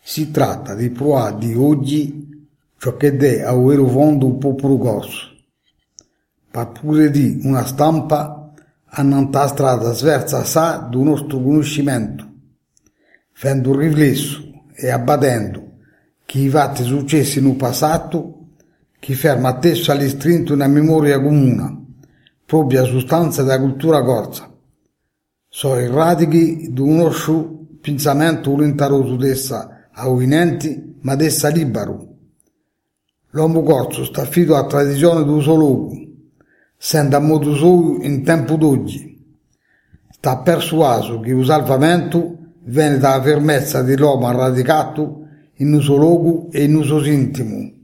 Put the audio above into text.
Si tratta di provare di oggi ciò che è a vero fondo un popolo corso, per pure di una stampa annanta strada sversa sa del nostro conoscimento, fendo un riflesso e abbattendo che i fatti successi nel passato, che ferma atteso all'istrinto una memoria comune, propria sostanza della cultura corsa. Sono i radici di un nostro pensamento volontaroso dessa avvenenti, ma dessa libero. L'uomo corso sta fido a tradizione del suo luogo, sente a modo suo in tempo d'oggi. Sta persuaso che il salvamento viene dalla fermezza dell'uomo radicato in un suo luogo e in un suo intimo.